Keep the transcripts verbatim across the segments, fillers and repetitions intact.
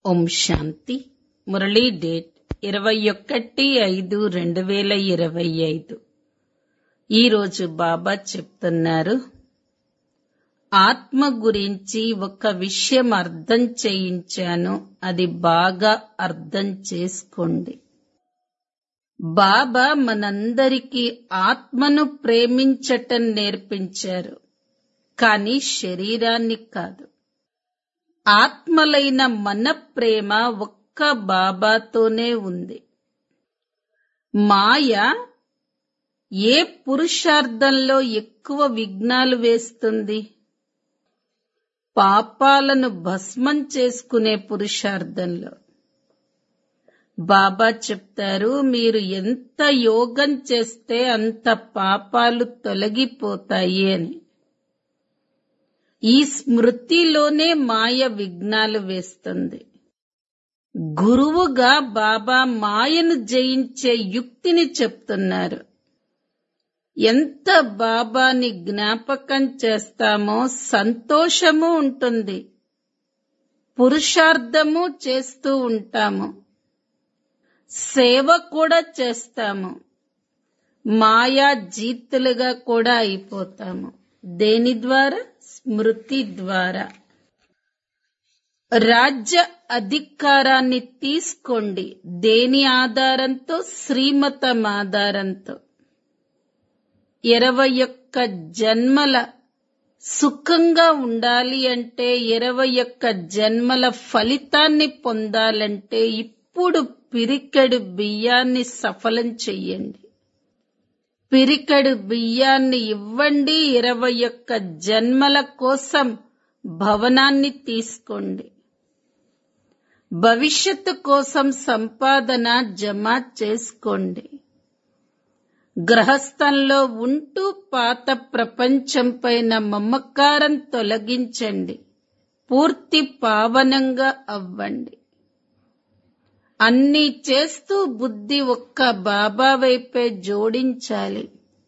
ఓం శాంతి. Murali date ఇరవై ఒకటి ఐదు రెండు వేల ఇరవై ఐదు. ఈరోజు బాబా చెప్తున్నారు, ఆత్మ గురించి ఒక విషయం అర్థం చేయించాను, అది బాగా అర్థం చేసుకోండి. బాబా మనందరికీ ఆత్మను ప్రేమించటం నేర్పించారు, కానీ శరీరాన్ని కాదు. ఆత్మలైన మన ప్రేమ ఒక్క బాబాతోనే ఉంది. మాయ ఏ పురుషార్థంలో ఎక్కువ విఘ్నాలు వేస్తుంది? పాపాలను భస్మం చేసుకునే పురుషార్థంలో. బాబా చెప్తారు, మీరు ఎంత యోగం చేస్తే అంత పాపాలు తొలగిపోతాయి అని. ఈ స్మృతిలోనే మాయ విఘ్నాలు వేస్తుంది. గురువుగా బాబా మాయను జయించే యుక్తిని చెప్తున్నారు. ఎంత బాబాని జ్ఞాపకం చేస్తామో సంతోషము ఉంటుంది, పురుషార్థము చేస్తూ ఉంటాము, సేవ కూడా చేస్తాము, మాయా జీతులుగా కూడా అయిపోతాము. దేని ద్వారా? స్మృతి ద్వారా. రాజ్య అధికారాన్ని తీసుకోండి. దేని ఆధారంతో? శ్రీమతం ఆధారంతో. ఇరవై ఒక్క జన్మల సుఖంగా ఉండాలి అంటే, ఇరవై ఒక్క జన్మల ఫలితాన్ని పొందాలంటే ఇప్పుడు పిరికెడు బియ్యాన్ని సఫలం చెయ్యండి. పిరికెడు బియ్యాన్ని ఇవ్వండి. ఇరవై ఒక్క జన్మల కోసం భవనాన్ని తీసుకోండి. భవిష్యత్తు కోసం సంపాదన జమ చేసుకోండి. గ్రహస్థంలో ఉంటూ పాత ప్రపంచంపైన మమకారం తొలగించండి. పూర్తి పావనంగా అవ్వండి. అన్నీ చేస్తూ బుద్ధి ఒక్క బాబా వైపే జోడించాలి.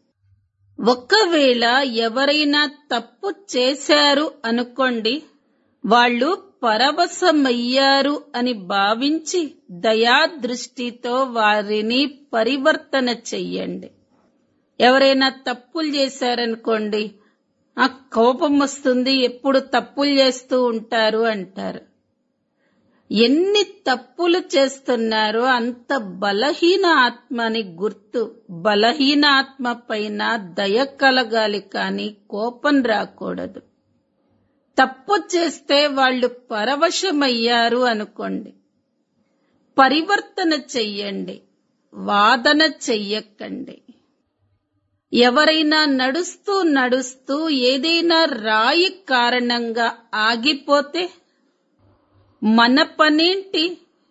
ఒకవేళ ఎవరైనా తప్పు చేశారు అనుకోండి, వాళ్ళు పరవశమయ్యారు అని భావించి దయాదృష్టితో వారిని పరివర్తన చెయ్యండి. ఎవరైనా తప్పులు చేశారనుకోండి, ఆ కోపం వస్తుంది, ఎప్పుడు తప్పులు చేస్తూ ఉంటారు అంటారు. ఎన్ని తప్పులు చేస్తున్నారో అంత బలహీన ఆత్మ అని గుర్తు. బలహీన ఆత్మ పైన దయ కలగాలి, కానీ కోపం రాకూడదు. తప్పు చేస్తే వాళ్ళు పరవశమయ్యారు అనుకోండి, పరివర్తన చెయ్యండి, వాదన చెయ్యకండి. ఎవరైనా నడుస్తూ నడుస్తూ ఏదైనా రాయి కారణంగా ఆగిపోతే మన పనేంటి?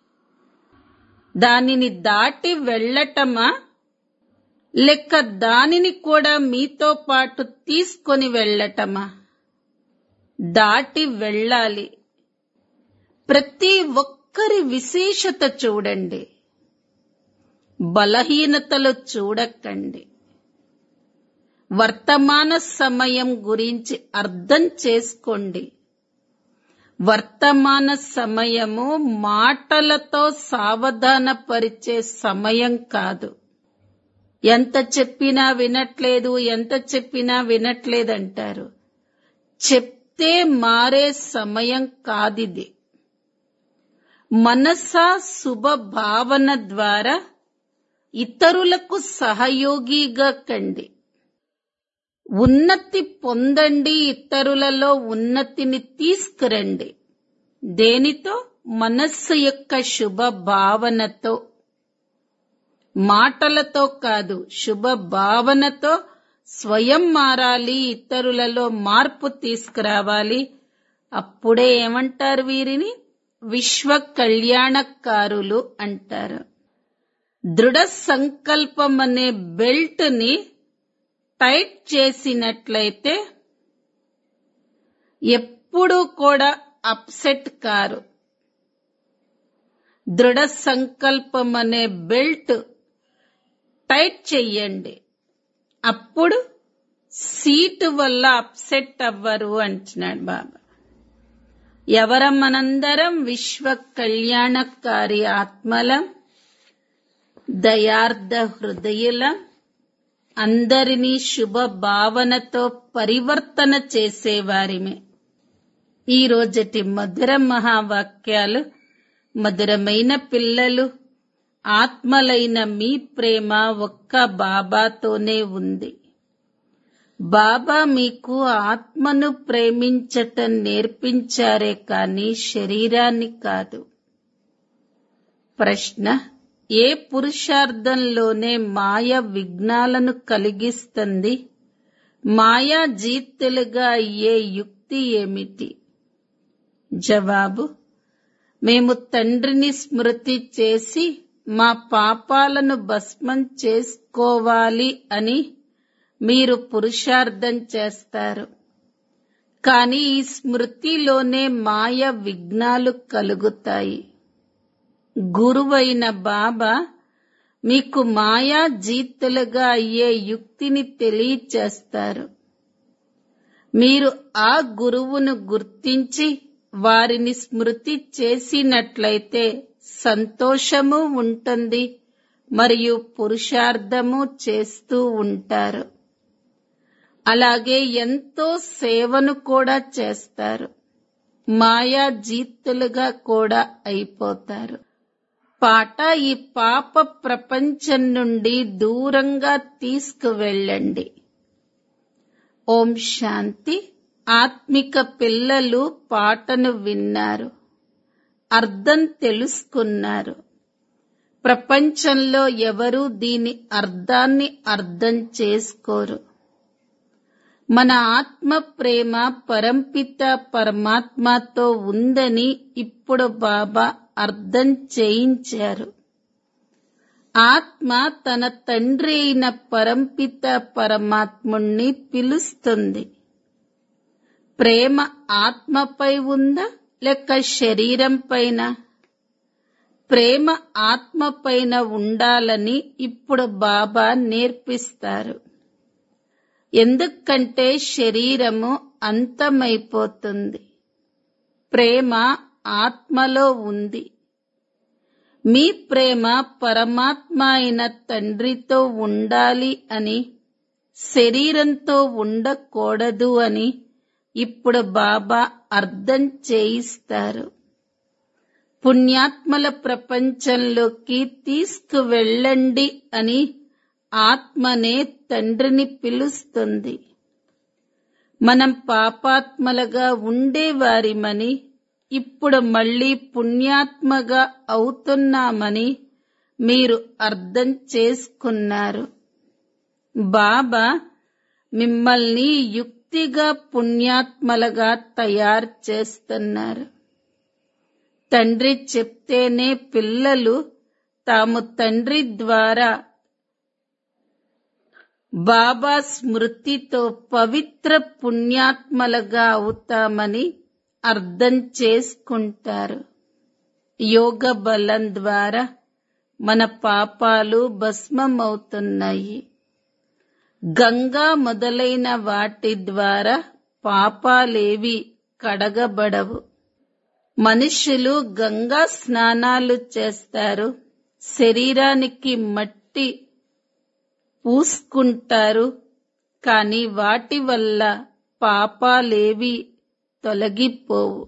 దానిని దాటి వెళ్ళటమా, లేక దానిని కూడా మీతో పాటు తీసుకొని వెళ్ళటమా? దాటి వెళ్ళాలి. ప్రతి ఒక్కరి విశేషత చూడండి, బలహీనతలు చూడకండి. వర్తమాన సమయం గురించి అర్థం చేసుకోండి. వర్తమాన సమయము మాటలతో సావధానపరిచే సమయం కాదు. ఎంత చెప్పినా వినట్లేదు, ఎంత చెప్పినా వినట్లేదంటారు. చెప్తే మారే సమయం కాదిది. మనసా శుభ భావన ద్వారా ఇతరులకు సహయోగిగా కండి. ఉన్నతి పొందండి, ఇతరులలో ఉన్నతిని తీసుకురండి. దేనితో? మనస్సు యొక్క శుభ భావనతో. మాటలతో కాదు, శుభ భావనతో స్వయం మారాలి, ఇతరులలో మార్పు తీసుకురావాలి. అప్పుడే ఏమంటారు? వీరిని విశ్వ కళ్యాణకారులు అంటారు. దృఢ సంకల్పం అనే బెల్ట్ ని టైట్ చేసినట్లయితే ఎప్పుడూ కూడా అప్సెట్ కారు. దృఢ సంకల్పం అనే బెల్ట్ టైట్ చెయ్యండి, అప్పుడు సీటు వల్ల అప్సెట్ అవ్వరు అంటున్నాడు బాబా. ఎవరం మనందరం విశ్వ కళ్యాణకారి ఆత్మలం, దయార్థ హృదయులం, అందరినీ శుభ భావనతో పరివర్తన చేసేవారిమే. ఈ రోజటి మధుర మహావాక్యాలు: మధురమైన పిల్లలు, ఆత్మలైన మీ ప్రేమ ఒక్క బాబాతోనే ఉంది. బాబా మీకు ఆత్మను ప్రేమించటం నేర్పించారే కాని శరీరాన్ని కాదు. ప్రశ్న: ఏ పురుషార్థంలోనే మాయ విఘ్నాలను కలిగిస్తుంది? మాయా జీతులుగా అయ్యే యుక్తి ఏమిటి? జవాబు: మేము తండ్రిని స్మృతి చేసి మా పాపాలను భస్మం చేసుకోవాలి అని మీరు పురుషార్థం చేస్తారు. కానీ ఈ స్మృతిలోనే మాయ విఘ్నాలు కలుగుతాయి. గురువైన బాబా మీకు మాయా జీతులుగా అయ్యే యుక్తిని తెలియచేస్తారు. మీరు ఆ గురువును గుర్తించి వారిని స్మృతి చేసినట్లయితే సంతోషము ఉంటుంది మరియు పురుషార్థము చేస్తూ ఉంటారు. అలాగే ఎంతో సేవను కూడా చేస్తారు. మాయా జీతులుగా కూడా అయిపోతారు. పాట: ఈ పాప ప్రపంచం నుండి దూరంగా తీసుకువెళ్ళండి. ఓం శాంతి. ఆత్మిక పిల్లలు పాటను విన్నారు, అర్థం తెలుసుకున్నారు. ప్రపంచంలో ఎవరూ దీని అర్థాన్ని అర్థం చేసుకోరు. మన ఆత్మ ప్రేమ పరంపిత పరమాత్మతో ఉందని ఇప్పుడు బాబా అర్థం చేయించారు. ఆత్మ తన తండ్రి అయిన పరంపిత పరమాత్ముణ్ణి పిలుస్తుంది. ప్రేమ ఆత్మపై ఉందా లేక శరీరం పైన? ప్రేమ ఆత్మ పైన ఉండాలని ఇప్పుడు బాబా నేర్పిస్తారు. ఎందుకంటే శరీరము అంతమైపోతుంది. ప్రేమ ఆత్మలో ఉంది. మీ ప్రేమ పరమాత్మ అయిన తండ్రితో ఉండాలి అని, శరీరంతో ఉండకూడదు అని ఇప్పుడు బాబా అర్థం చేయిస్తారు. పుణ్యాత్మల ప్రపంచంలోకి తీసుకువెళ్ళండి అని ఆత్మనే తండ్రిని పిలుస్తుంది. మనం పాపాత్మలుగా ఉండేవారిమని, ఇప్పుడు మళ్ళీ పుణ్యాత్మగా అవుతున్నామని మీరు అర్థం చేసుకున్నారు. బాబా మిమ్మల్ని యుక్తిగా పుణ్యాత్మలుగా తయారు చేస్తున్నారు. తండ్రి చెప్తేనే పిల్లలు తాము తండ్రి ద్వారా బాబా స్మృతితో పవిత్ర పుణ్యాత్మలుగా అవుతామని అర్థం చేసుకుంటారు. యోగ బలం ద్వారా మన పాపాలు భస్మమవుతున్నాయి. గంగా మొదలైన వాటి ద్వారా పాపాలేవి కడగబడవు. మనుషులు గంగా స్నానాలు చేస్తారు, శరీరానికి మట్టి పూసుకుంటారు, కానీ వాటి వల్ల పాపాలేవి తొలగిపోవు.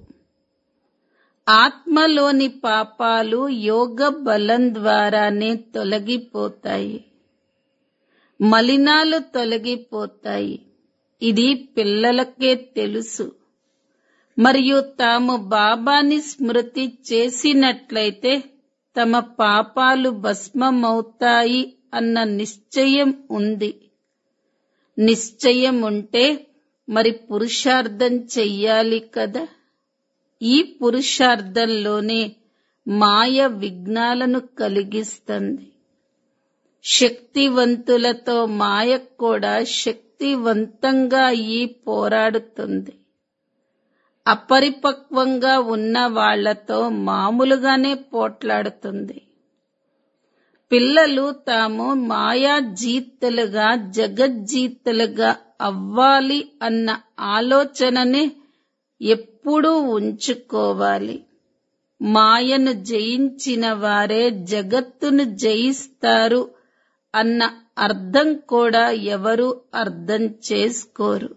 ఆత్మలోని పాపాలు యోగ బలం ద్వారానే తొలగిపోతాయి. మలినాలు తొలగిపోతాయి. ఇది పిల్లలకే తెలుసు. మరియు తాము బాబాని స్మృతి చేసినట్లయితే తమ పాపాలు భస్మమవుతాయి అన్న నిశ్చయం ఉంది. నిశ్చయం ఉంటే మరి పురుషార్థం చెయ్యాలి కదా. ఈ పురుషార్థంలోనే మాయ విఘ్నాలను కలిగిస్తుంది. శక్తివంతులతో మాయ కూడా శక్తివంతంగా అయి పోరాడుతుంది. అపరిపక్వంగా ఉన్న వాళ్లతో మామూలుగానే పోట్లాడుతుంది. పిల్లలు తాము మాయా జీతులుగా జగజ్జీతులుగా అవ్వాలి అన్న ఆలోచననే ఎప్పుడూ ఉంచుకోవాలి. మాయను జయించిన వారే జగత్తును జయిస్తారు అన్న అర్థం కూడా ఎవరు అర్థం చేసుకోరు.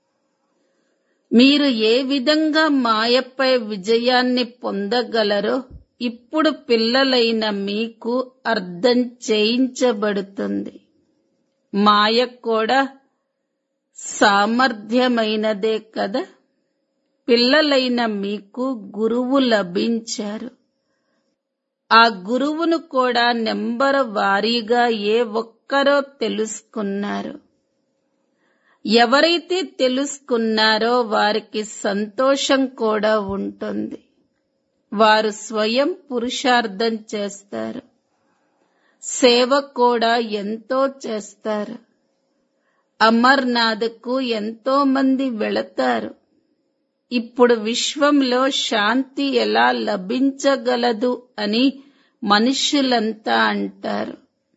మీరు ఏ విధంగా మాయపై విజయాన్ని పొందగలరో ఇప్పుడు పిల్లలైన మీకు అర్థం చేయించబడుతుంది. మాయ కూడా సామర్థ్యమైనదే కదా. పిల్లలైన మీకు గురువు లభించారు. ఆ గురువును కూడా నెంబరు వారీగా ఏ ఒక్కరో తెలుసుకున్నారు. ఎవరైతే తెలుసుకున్నారో వారికి సంతోషం కూడా ఉంటుంది. వారు స్వయం పురుషార్థం చేస్తారు. సేవ కూడా ఎంతో చేస్తారు. అమర్నాథ్కు ఎంతో మంది వెళతారు. ఇప్పుడు విశ్వంలో శాంతి ఎలా లభించగలదు అని మనుషులంతా అంటారు.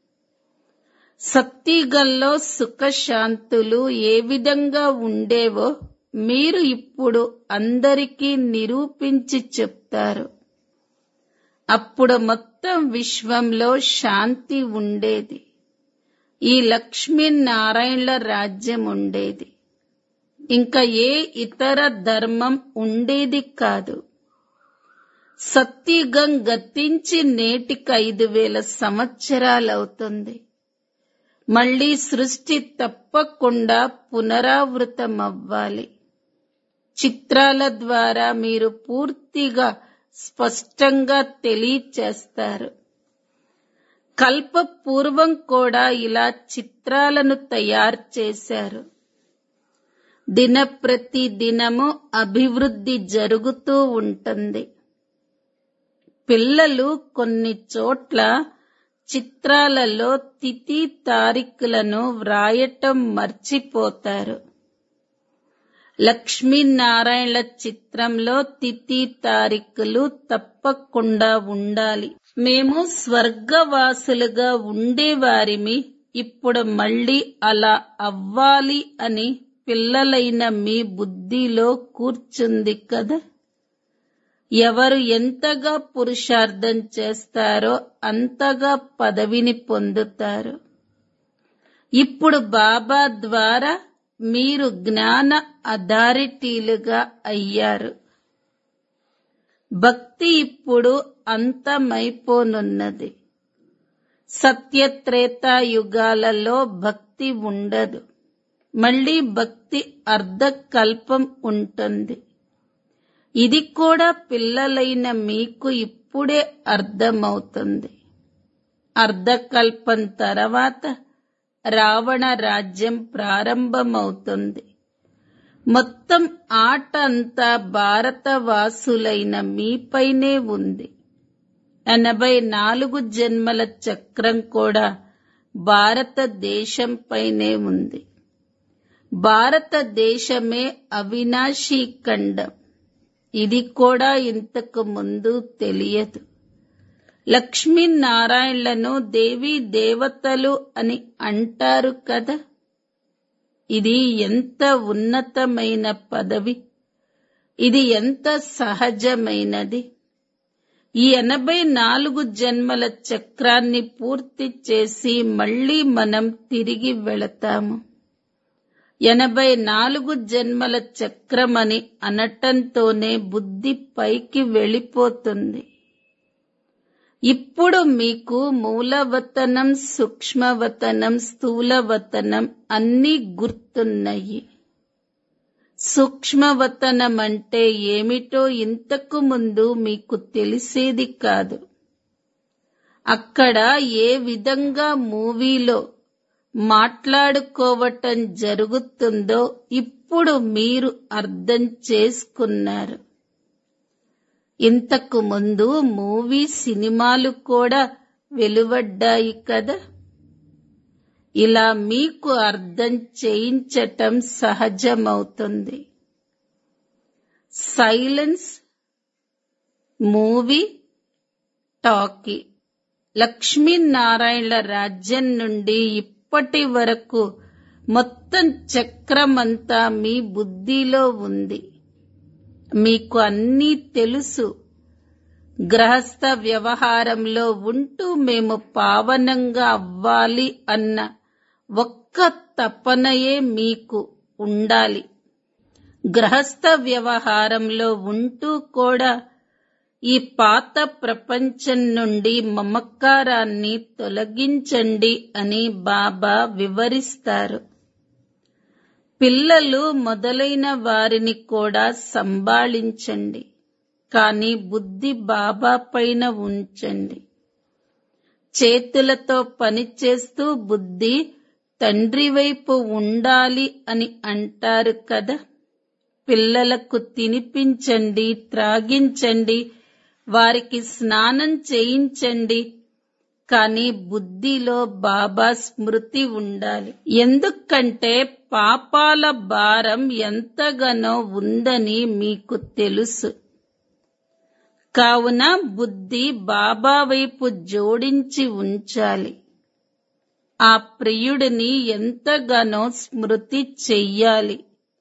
సత్యుగంలో సుఖశాంతులు ఏ విధంగా ఉండేవో మీరు ఇప్పుడు అందరికీ నిరూపించి చెప్తారు. అప్పుడు మొత్తం విశ్వంలో శాంతి ఉండేది. ఈ లక్ష్మీనారాయణల రాజ్యం ఉండేది. ఇంకా ఏ ఇతర ధర్మం ఉండేది కాదు. సత్యుగం గతించి నేటికి ఐదు వేల సంవత్సరాలవుతుంది. మళ్లీ సృష్టి తప్పకుండా పునరావృతమవ్వాలి. చిత్రాల ద్వారా మీరు పూర్తిగా స్పష్టంగా తెలియచేస్తారు. కల్ప పూర్వం కూడా ఇలా చిత్రాలను తయారు చేశారు. దినప్రతి దినము అభివృద్ధి జరుగుతూ ఉంటుంది. పిల్లలు కొన్ని చోట్ల చిత్రాలలో తిథి తారీఖులను వ్రాయటం మర్చిపోతారు. లక్ష్మీనారాయణల చిత్రంలో తిథి తారీఖులు తప్పకుండా ఉండాలి. మేము స్వర్గవాసులుగా ఉండేవారిమి, ఇప్పుడు మళ్ళీ అలా అవ్వాలి అని పిల్లలైన మీ బుద్ధిలో కూర్చుంది కదా. ఎవరు ఎంతగా పురుషార్థం చేస్తారో అంతగా పదవిని పొందుతారు. ఇప్పుడు బాబా ద్వారా మీరు జ్ఞాన అథారిటీలుగా అయ్యారు. భక్తి ఇప్పుడు అంతమైపోనున్నది. సత్యత్రేతా యుగాలలో భక్తి ఉండదు. మళ్ళీ భక్తి అర్ధకల్పం ఉంటుంది. ఇది కూడా పిల్లలైన మీకు ఇప్పుడే అర్థమవుతుంది. అర్ధకల్పం తర్వాత రావణ రాజ్యం ప్రారంభమవుతుంది. మొత్తం ఆట అంతా భారతవాసులైన మీపైనే ఉంది. ఎనభై నాలుగు జన్మల చక్రం కూడా భారతదేశంపైనే ఉంది. భారతదేశమే అవినాశీ ఖండం. ఇది కూడా ఇంతకు ముందు తెలియదు. లక్ష్మీనారాయణలను దేవీ దేవతలు అని అంటారు కదా. ఇది ఎంత ఉన్నతమైన పదవి, ఇది ఎంత సహజమైనది. ఈ ఎనభై నాలుగు జన్మల చక్రాన్ని పూర్తి చేసి మళ్ళీ మనం తిరిగి వెళతాము. ఎనభై నాలుగు జన్మల చక్రమని అనటంతోనే బుద్ధి పైకి వెళ్ళిపోతుంది. ఇప్పుడు మీకు మూలవతనం, సూక్ష్మవతనం, స్థూలవతనం అన్నీ గుర్తున్నాయి. సూక్ష్మవతనం అంటే ఏమిటో ఇంతకు ముందు మీకు తెలిసేది కాదు. అక్కడ ఏ విధంగా మూవీలో మాట్లాడుకోవటం జరుగుతుందో ఇప్పుడు మీరు అర్థం చేసుకున్నారు. ఇంతకు ముందు మూవీ సినిమాలు కూడా వెలువడ్డాయి కదా. ఇలా మీకు అర్థం చేయించటం సహజమవుతుంది. Silence, movie, talkie. లక్ష్మీనారాయణల రాజ్యం నుండి ఇప్పటి వరకు మొత్తం చక్రమంతా మీ బుద్ధిలో ఉంది. మీకు అన్నీ తెలుసు. గృహస్థ వ్యవహారంలో ఉంటూ మేము పావనంగా అవ్వాలి అన్న ఒక్క తపనయే మీకు ఉండాలి. గృహస్థ వ్యవహారంలో ఉంటూ కూడా ఈ పాత ప్రపంచం నుండి మమకారాన్ని తొలగించండి అని బాబా వివరిస్తారు. పిల్లలు మొదలైన వారిని కూడా సంభాళించండి, కానీ బుద్ధి బాబా పైన ఉంచండి. చేతులతో పనిచేస్తూ బుద్ధి తండ్రి వైపు ఉండాలి అని అంటారు కదా. పిల్లలకు తినిపించండి, త్రాగించండి, వారికి స్నానం చేయించండి, కానీ బుద్ధిలో బాబా స్మృతి ఉండాలి. ఎందుకంటే పాపాల భారం ఎంతగానో ఉందని మీకు తెలుసు. కావున బుద్ధి బాబా వైపు జోడించి ఉంచాలి. ఆ ప్రియుడిని ఎంతగానో స్మృతి చెయ్యాలి.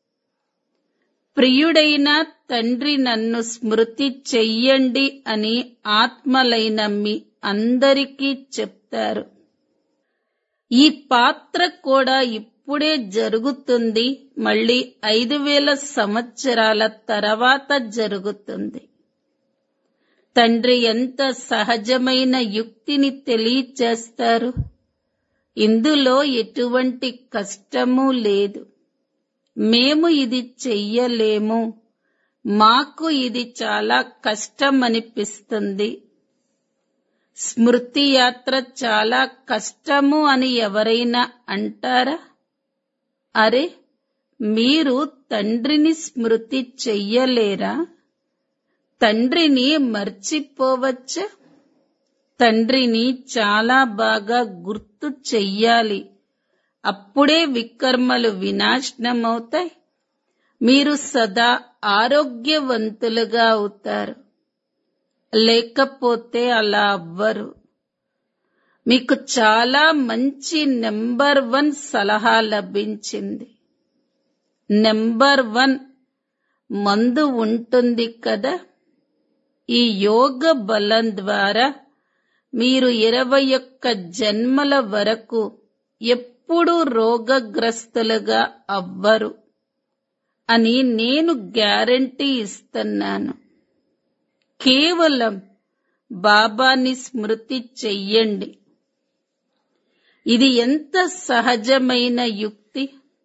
ప్రియుడైన తండ్రి నన్ను స్మృతి చెయ్యండి అని ఆత్మలైన మీ అందరికీ చెప్తారు. ఈ పాత్ర కూడా ఇప్పుడే జరుగుతుంది, మళ్ళీ ఐదు వేల సంవత్సరాల తర్వాత జరుగుతుంది. తండ్రి ఎంత సహజమైన యుక్తిని తెలియచేస్తారు. ఇందులో ఎటువంటి కష్టమూ లేదు. మేము ఇది చెయ్యలేము, మాకు ఇది చాలా కష్టమనిపిస్తుంది. స్మృతి యాత్ర చాలా కష్టము అని ఎవరైనా అంటారా? అరే, మీరు తండ్రిని స్మృతి చెయ్యలేరా? తండ్రిని మర్చిపోవచ్చా? తండ్రిని చాలా బాగా గుర్తు చెయ్యాలి. అప్పుడే వికర్మలు వినాశనమవుతాయి. మీరు సదా ఆరోగ్యవంతులుగా అవుతారు. లేకపోతే అలా అవ్వరు. మీకు చాలా మంచి నెంబర్ వన్ సలహా లభించింది. నెంబర్ వన్ మందు ఉంటుంది కదా. ఈ యోగ బలం ద్వారా మీరు ఇరవై ఒక్క జన్మల వరకు ఎప్పుడూ రోగగ్రస్తులుగా అవ్వరు అని నేను గ్యారంటీ ఇస్తున్నాను. కేవలం బాబాని స్మృతి చెయ్యండి. ఇది ఎంత సహజమైన యుక్తి.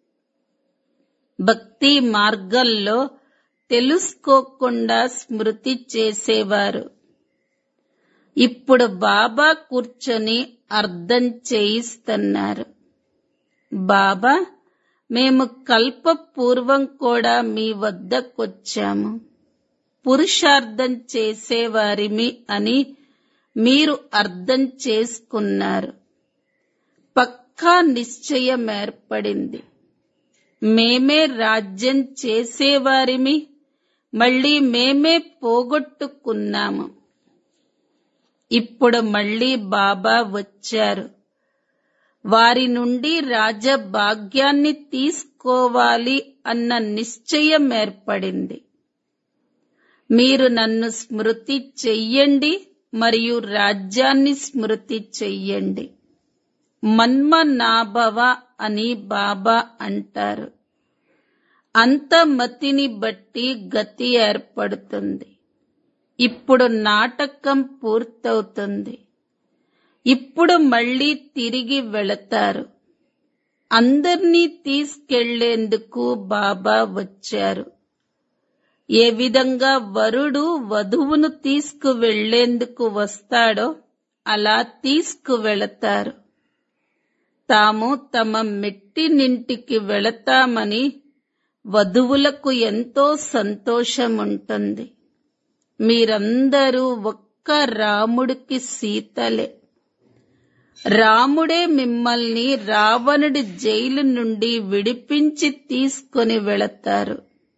భక్తి మార్గంలో తెలుసుకోకుండా స్మృతి చేసేవారు. ఇప్పుడు బాబా కూర్చొని అర్థం చేయిస్తున్నారు. బాబా, మేము కల్పపూర్వం కూడా మీ వద్దకొచ్చాము, పురుషార్థం చేసేవారిమి అని మీరు అర్థం చేసుకున్నారు. పక్కా నిశ్చయం ఏర్పడింది. మేమే రాజ్యం చేసేవారిమి, మళ్ళీ మేమే పోగొట్టుకున్నాము. ఇప్పుడు మళ్ళీ బాబా వచ్చారు. వారి నుండి రాజభాగ్యాన్ని తీసుకోవాలి అన్న నిశ్చయం ఏర్పడింది. మీరు నన్ను స్మృతి చెయ్యండి మరియు రాజ్యాన్ని స్మృతి చెయ్యండి. మన్మనాభవ అని బాబా అంటారు. అంతమతిని బట్టి గతి ఏర్పడుతుంది. ఇప్పుడు నాటకం పూర్తవుతుంది. ఇప్పుడు మళ్ళీ తిరిగి వెళతారు. అందర్నీ తీసుకెళ్లేందుకు బాబా వచ్చారు. ఏ విధంగా వరుడు వధువును తీసుకువెళ్లేందుకు వస్తాడో అలా తీసుకువెళతారు. తాము తమ మెట్టినింటికి వెళతామని వధువులకు ఎంతో సంతోషముంటుంది. మీరందరూ ఒక్క రాముడికి సీతలే. రాముడే మిమ్మల్ని రావణుడి జైలు నుండి విడిపించి తీసుకొని వెళతారు.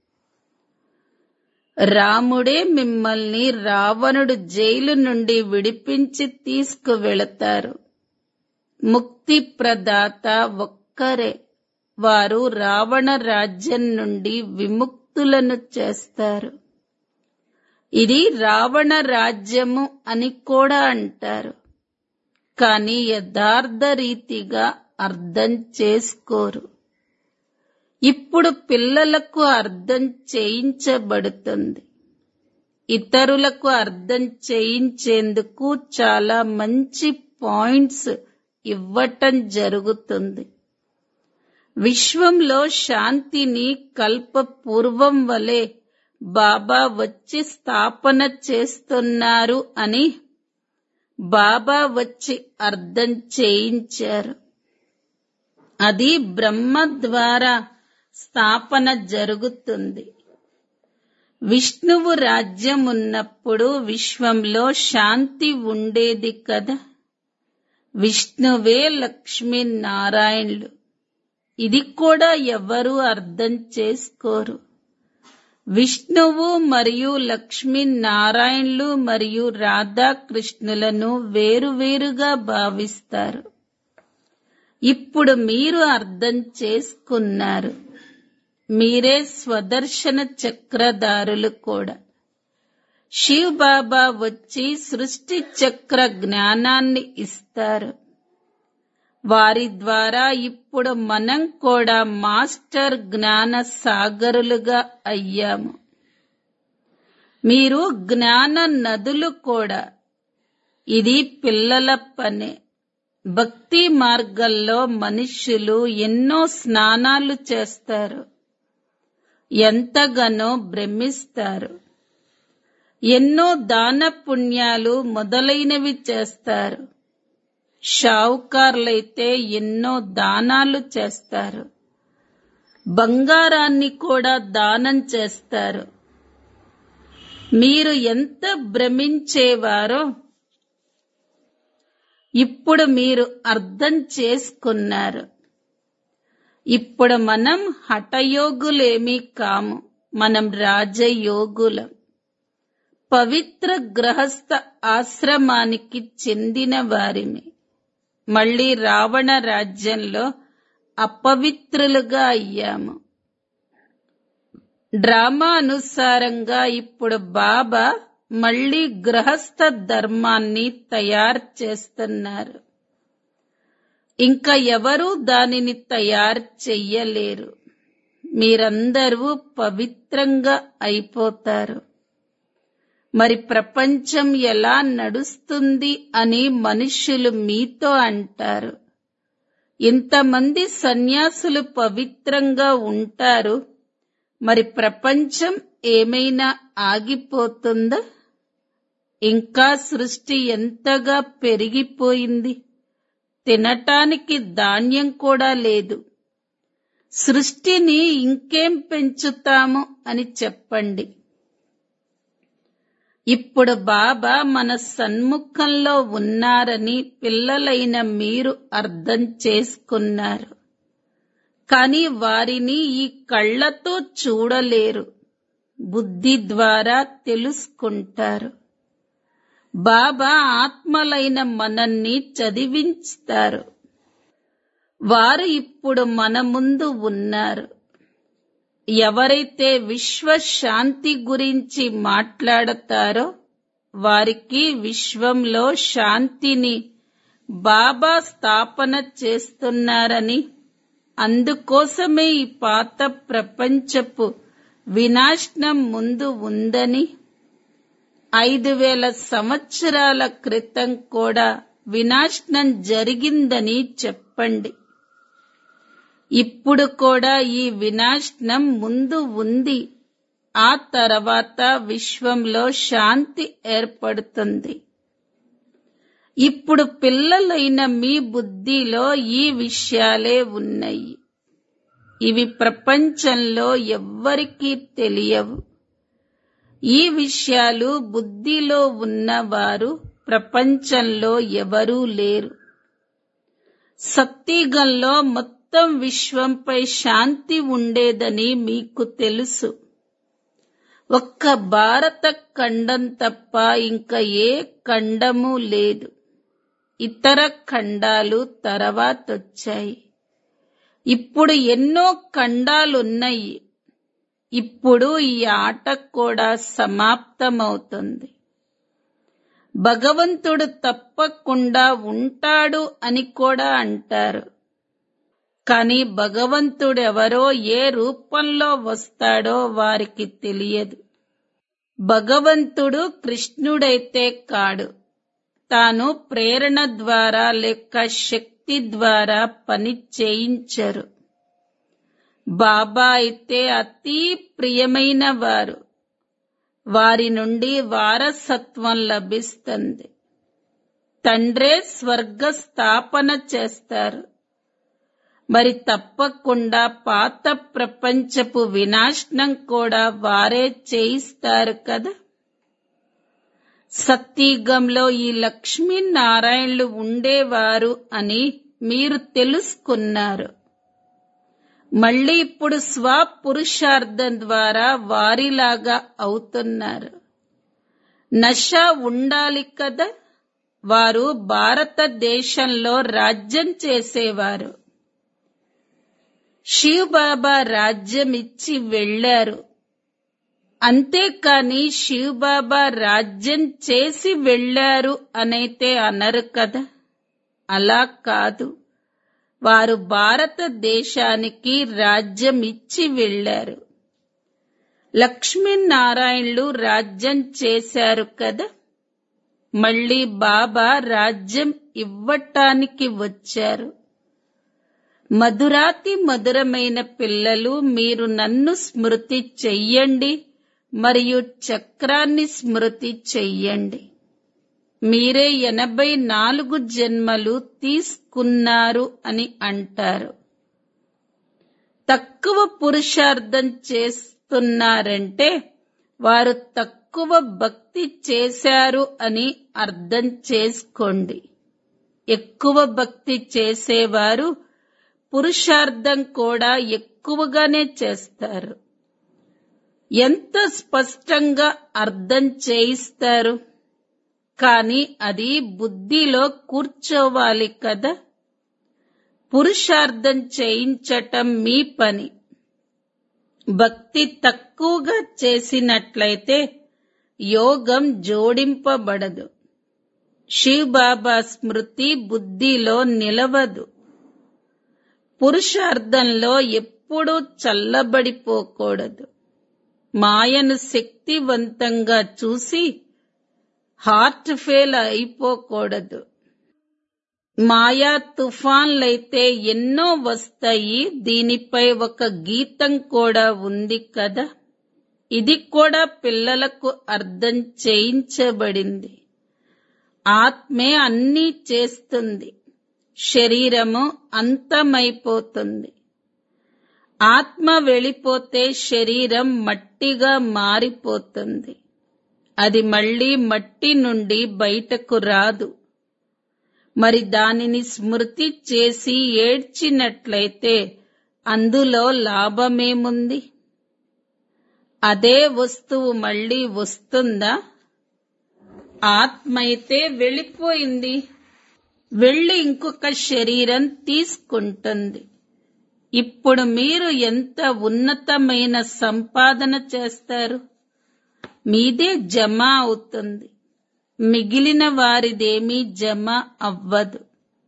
రాముడే మిమ్మల్ని రావణుడు జైలు నుండి విడిపించి తీసుకువెళతారు. ముక్తి ప్రదాత ఒక్కరే. వారు రావణ రాజ్యం నుండి విముక్తులను చేస్తారు. ఇది రావణ రాజ్యము అని కూడా అంటారు. కానీ యథార్థ రీతిగా అర్థం చేసుకోరు. ఇప్పుడు పిల్లలకు అర్థం చేయించబడుతుంది. ఇతరులకు అర్థం చేయించేందుకు చాలా మంచి పాయింట్స్ ఇవ్వటం జరుగుతుంది. విశ్వంలో శాంతిని కల్పపూర్వం వలె బాబా వచ్చి స్థాపన చేస్తున్నారు అని బాబా వచ్చి అర్థం చేయించారు. అది బ్రహ్మ ద్వారా స్థాపన జరుగుతుంది. విష్ణువు రాజ్యం ఉన్నప్పుడు విశ్వంలో శాంతి ఉండేది కదా. విష్ణువే లక్ష్మీనారాయణులు. ఇది కూడా ఎవరూ అర్థం చేసుకోరు. విష్ణువు మరియు లక్ష్మీనారాయణులు మరియు రాధాకృష్ణులను వేరువేరుగా భావిస్తారు. ఇప్పుడు మీరు అర్థం చేసుకున్నారు. మీరే స్వదర్శన చక్రధారులు కూడా. శివ్ బాబా వచ్చి సృష్టి చక్ర జ్ఞానాన్ని ఇస్తారు. వారి ద్వారా ఇప్పుడు మనం కూడా మాస్టర్ జ్ఞాన సాగరులుగా అయ్యాము. మీరు జ్ఞాన నదులు కూడా. ఇది పిల్లల పనే. భక్తి మార్గంలో మనుష్యులు ఎన్నో స్నానాలు చేస్తారు. ఎంతగానో భ్రమిస్తారు. ఎన్నో దాన పుణ్యాలు మొదలైనవి చేస్తారు. షావుకార్లైతే ఎన్నో దానాలు చేస్తారు. బంగారాన్ని కూడా దానం చేస్తారు. మీరు ఎంత భ్రమించేవారో ఇప్పుడు మీరు అర్థం చేసుకున్నారు. ఇప్పుడు మనం హఠయోగులేమీ కాము, మనం రాజయోగులం. పవిత్ర గృహస్థ ఆశ్రమానికి చెందిన వారిమి. మళ్ళీ రావణ రాజ్యంలో అపవిత్రులుగా అయ్యాము. డ్రామా అనుసారంగా ఇప్పుడు బాబా మళ్ళీ గృహస్థ ధర్మాన్ని తయారు చేస్తున్నారు. ఇంకా ఎవరూ దానిని తయారు చెయ్యలేరు. మీరందరూ పవిత్రంగా అయిపోతారు. మరి ప్రపంచం ఎలా నడుస్తుంది అని మనుష్యులు మీతో అంటారు. ఇంతమంది సన్యాసులు పవిత్రంగా ఉంటారు. మరి ప్రపంచం ఏమైనా ఆగిపోతుందా? ఇంకా సృష్టి ఎంతగా పెరిగిపోయింది. తినటానికి ధాన్యం కూడా లేదు. సృష్టిని ఇంకేం పెంచుతాము అని చెప్పండి. ఇప్పుడు బాబా మన సన్ముఖంలో ఉన్నారని పిల్లలైన మీరు అర్థం చేసుకున్నారు. కానీ వారిని ఈ కళ్ళతో చూడలేరు. బుద్ధి ద్వారా తెలుసుకుంటారు. బాబా ఆత్మలైన మనల్ని చదివించుతారు. వారు ఇప్పుడు మన ముందు ఉన్నారు. ఎవరైతే విశ్వశాంతి గురించి మాట్లాడతారో వారికి విశ్వంలో శాంతిని బాబా స్థాపన చేస్తున్నారని, అందుకోసమే ఈ పాత ప్రపంచపు వినాశనం ముందు ఉందని, ఐదు వేల సంవత్సరాల క్రితం కూడా వినాశనం జరిగిందని చెప్పండి. ఇప్పుడు కూడా ఈ వినాశనం ముందు ఉంది. ఆ తర్వాత విశ్వంలో శాంతి ఏర్పడుతుంది. ఇప్పుడు పిల్లలైన మీ బుద్ధిలో ఈ విషయాలే ఉన్నాయి. ఇవి ప్రపంచంలో ఎవ్వరికీ తెలియవు. ఈ విషయాలు బుద్ధిలో ఉన్నవారు ప్రపంచంలో ఎవరూ లేరు. సత్యుగంలో మొత్తం విశ్వంపై శాంతి ఉండేదని మీకు తెలుసు. ఒక్క భారత ఖండం తప్ప ఇంకా ఏ ఖండము లేదు. ఇతర ఖండాలు తర్వాతొచ్చాయి. ఇప్పుడు ఎన్నో ఖండాలున్నాయి. ఇప్పుడు ఈ ఆట కూడా సమాప్తమవుతుంది. భగవంతుడు తప్పకుండా ఉంటాడు అని కూడా అంటారు. కానీ భగవంతుడెవరో, ఏ రూపంలో వస్తాడో వారికి తెలియదు. భగవంతుడు కృష్ణుడైతే కాడు. తాను ప్రేరణ ద్వారా లేక శక్తి ద్వారా పని చేయించరు. బాబా అయితే అతి ప్రియమైన వారు. వారి నుండి వారసత్వం లభిస్తుంది. తండ్రే స్వర్గ స్థాపన చేస్తారు. మరి తప్పకుండా పాత ప్రపంచపు వినాశనం కూడా వారే చేయిస్తారు కదా. సత్యుగంలో ఈ లక్ష్మీనారాయణులు ఉండేవారు అని మీరు తెలుసుకున్నారు. మళ్ళీ ఇప్పుడు స్వపురుషార్థం ద్వారా వారిలాగా అవుతున్నారు. నశ ఉండాలి కదా. వారు భారతదేశంలో రాజ్యం చేసేవారు. శివ్ బాబా రాజ్యం ఇచ్చి వెళ్లారు. అంతేకాని శివ్ బాబా రాజ్యం చేసి వెళ్లారు అనైతే అనరు కదా. అలా కాదు. వారు భారతదేశానికి రాజ్యం ఇచ్చి వెళ్లారు. లక్ష్మీనారాయణులు రాజ్యం చేశారు కదా. మళ్ళీ బాబా రాజ్యం ఇవ్వటానికి వచ్చారు. మధురాతి మధురమైన పిల్లలు, మీరు నన్ను స్మృతి చెయ్యండి మరియు చక్రాన్ని స్మృతి చెయ్యండి. మీరే ఎనభై నాలుగు జన్మలు తీసుకున్నారు అని అంటారు. తక్కువ పురుషార్థం చేస్తున్నారంటే వారు తక్కువ భక్తి చేశారు అని అర్థం చేసుకోండి. ఎక్కువ భక్తి చేసేవారు పురుషార్థం కూడా ఎక్కువగానే చేస్తారు. ఎంత స్పష్టంగా అర్థం చేయిస్తారు. కానీ అది బుద్ధిలో కూర్చోవాలి కదా. పురుషార్థం చేయించటం మీ పని. భక్తి తక్కువగా చేసినట్లయితే యోగం జోడింపబడదు. శివ్ బాబా స్మృతి బుద్ధిలో నిలవదు. పురుషార్థంలో ఎప్పుడూ చల్లబడిపోకూడదు. మాయను శక్తివంతంగా చూసి హార్ట్ ఫెయిల్ అయిపోకూడదు. మాయా తుఫాన్లైతే ఎన్నో వస్తాయి. దీనిపై ఒక గీతం కూడా ఉంది కదా. ఇది కూడా పిల్లలకు అర్థం చేయించబడింది. ఆత్మే అన్నీ చేస్తుంది. శరీరము అంతమైపోతుంది. ఆత్మ వెళ్ళిపోతే శరీరం మట్టిగా మారిపోతుంది. అది మళ్ళీ మట్టి నుండి బయటకు రాదు. మరి దానిని స్మృతి చేసి ఏడ్చినట్లయితే అందులో లాభమేముంది? అదే వస్తువు మళ్ళీ వస్తుందా? ఆత్మ అయితే వెళ్ళిపోయింది. వెళ్ళి ఇంకొక శరీరం తీసుకుంటుంది. ఇప్పుడు మీరు ఎంత ఉన్నతమైన సంపాదన చేస్తారు. మీదే జమ అవుతుంది. మిగిలిన వారిదేమీ జమ అవ్వదు.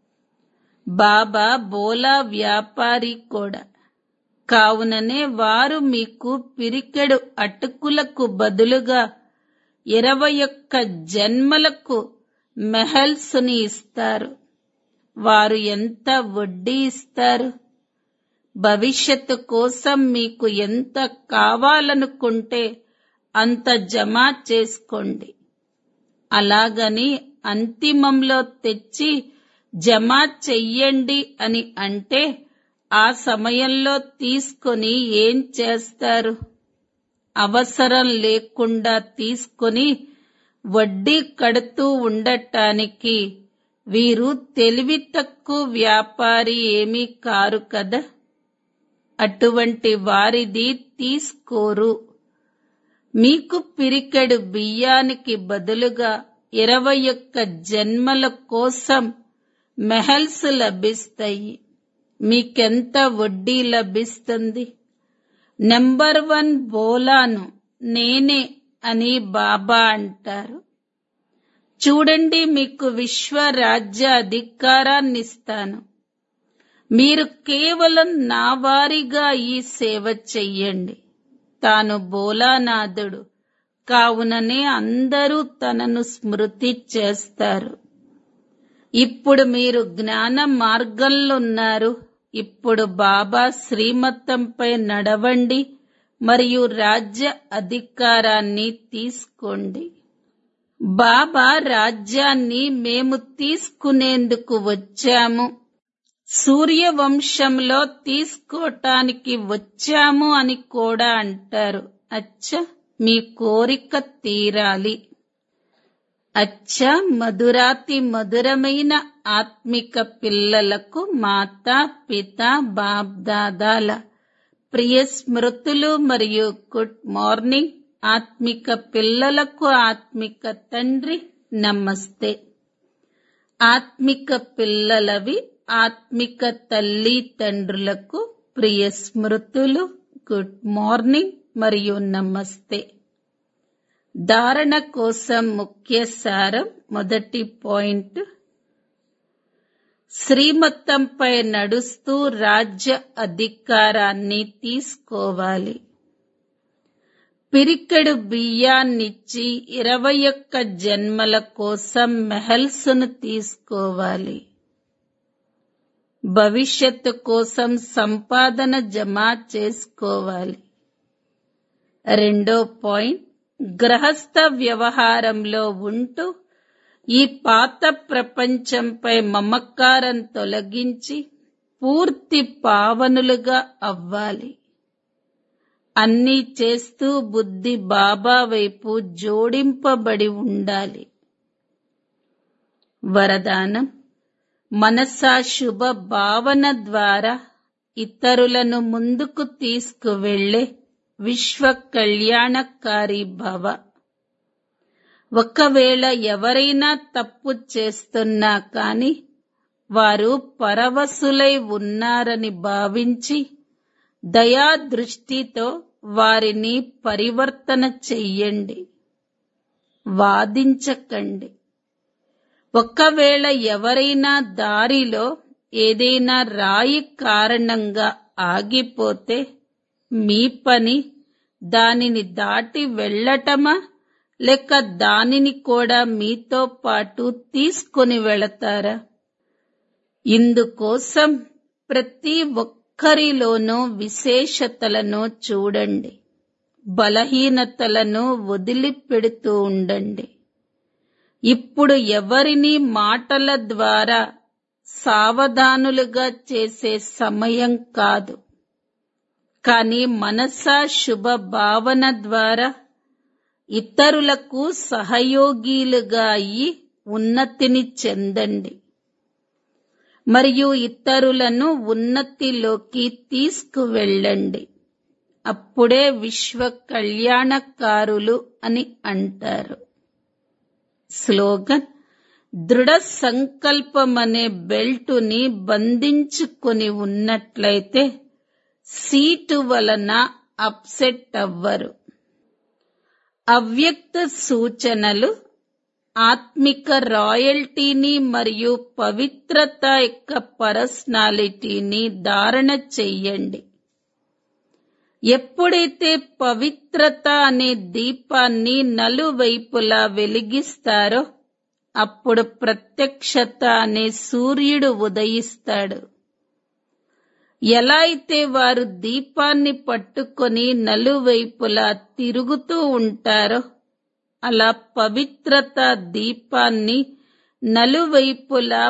బాబా బోలా వ్యాపారి కూడా. కావుననే వారు మీకు పిరికెడు అటుకులకు బదులుగా ఇరవై ఒక్క జన్మలకు మెహల్స్ని ఇస్తారు. వారు ఎంత వడ్డీ ఇస్తారు? భవిష్యత్తు కోసం మీకు ఎంత కావాలనుకుంటే అంత జమ చేసుకోండి. అలాగని అంతిమంలో తెచ్చి జమ చెయ్యండి అని అంటే ఆ సమయంలో తీసుకొని ఏం చేస్తారు? అవసరం లేకుండా తీసుకొని వడ్డీ కడుతూ ఉండటానికి వీరు తెలివి తక్కువ వ్యాపారి ఏమీ కారు కదా. అటువంటి వారిది తీసుకోరు. మీకు పిరికెడు బియ్యానికి బదులుగా ఇరవై ఒక్క జన్మల కోసం మెహల్స్ లభిస్తాయి. మీకెంత వడ్డీ లభిస్తుంది? నెంబర్ వన్ బోలాను నేనే అని బాబా అంటారు. చూడండి, మీకు విశ్వరాజ్య అధికారాన్నిస్తాను. మీరు కేవలం నా వారిగా ఈ సేవ చెయ్యండి. తాను బోలానాథుడు కావుననే అందరూ తనను స్మృతి చేస్తారు. ఇప్పుడు మీరు జ్ఞాన మార్గంలో ఉన్నారు. ఇప్పుడు బాబా శ్రీమతంపై నడవండి మరియు రాజ్య అధికారాన్ని తీసుకోండి. బాబా రాజ్యాన్ని మేము తీసుకునేందుకు వచ్చాము, సూర్యవంశంలో తీసుకోటానికి వచ్చాము అని కూడా అంటారు. అచ్చా, మీ కోరిక తీరాలి. అచ్చా, మధురాతి మధురమైన ఆత్మిక పిల్లలకు మాతా పిత బాప్ దాదాల ప్రియ స్మృతులు మరియు గుడ్ మార్నింగ్. ఆత్మిక పిల్లలకు ఆత్మిక తండ్రి నమస్తే. ఆత్మిక పిల్లలవి ఆత్మిక తల్లి తండ్రులకు ప్రియ స్మృతులు, గుడ్ మార్నింగ్ మరియు నమస్తే. ధారణ కోసం ముఖ్య సారం. మొదటి పాయింట్, శ్రీమతంపై నడుస్తూ రాజ్య అధికారాన్ని తీసుకోవాలి. పిరికెడు బియ్యాన్నిచ్చి ఇరవై ఒక్క జన్మల కోసం మెహల్స్ను తీసుకోవాలి. భవిష్యత్తు కోసం సంపాదన జమ చేసుకోవాలి. రెండో పాయింట్, గృహస్థ వ్యవహారంలో ఉంటూ ఈ పాత ప్రపంచంపై మమకారం తొలగించి పూర్తి పావనులుగా అవ్వాలి. అన్నీ చేస్తూ బుద్ధి బాబా వైపు జోడింపబడి ఉండాలి. వరదానం, మనసా శుభ భావన ద్వారా ఇతరులను ముందుకు తీసుకువెళ్లే విశ్వ కళ్యాణకారి భవ. ఒకవేళ ఎవరైనా తప్పు చేస్తున్నా కాని వారు పరవశులై ఉన్నారని భావించి దయా దృష్టితో వారిని పరివర్తన చెయ్యండి. వాదించకండి. ఒకవేళ ఎవరైనా దారిలో ఏదైనా రాయి కారణంగా ఆగిపోతే మీ పని దానిని దాటి వెళ్ళటమా లేక దానిని కూడా మీతో పాటు తీసుకొని వెళతారా? ఇందుకోసం ప్రతి ఒక్కరిలోనూ విశేషతలను చూడండి. బలహీనతలను వదిలిపెడుతూ ఉండండి. ఇప్పుడు ఎవరిని మాటల ద్వారా సావధానులుగా చేసే సమయం కాదు, కానీ మనసా శుభ భావన ద్వారా ఇతరులకు సహయోగిలుగా అయి ఉన్నతిని చెందండి మరియు ఇతరులను ఉన్నతిలోకి తీసుకువెళ్ళండి. అప్పుడే విశ్వ కళ్యాణకారులు అని అంటారు. స్లోగన్, దృఢ సంకల్పమనే బెల్టుని బంధించుకొని ఉన్నట్లయితే సీటు వలన అప్సెట్ అవ్వరు. అవ్యక్త సూచనలు ఆత్మిక రాయల్టీని మరియు పవిత్రత యొక్క పర్సనాలిటీని ధారణ చెయ్యండి. ఎప్పుడైతే పవిత్రత అనే దీపాన్ని నలువైపులా వెలిగిస్తారో అప్పుడు ప్రత్యక్షత అనే సూర్యుడు ఉదయిస్తాడు. ఎలా అయితే వారు దీపాన్ని పట్టుకొని నలువైపులా తిరుగుతూ ఉంటారో అలా పవిత్రత దీపాన్ని నలువైపులా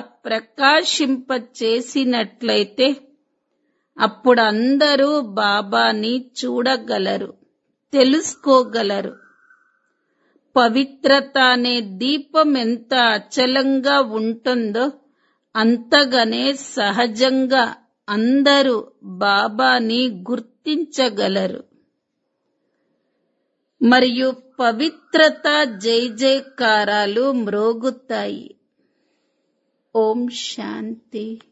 ప్రకాశింపచేసినట్లయితే అప్పుడు అందరూ బాబాని చూడగలరు, తెలుసుకోగలరు. పవిత్రత అనే దీపం ఎంత అచలంగా ఉంటుందో అంతగానే సహజంగా అందరూ బాబాని గుర్తించగలరు. మరియు పవిత్రత జై జయకారాలు మ్రోగుతాయి. ఓం శాంతి.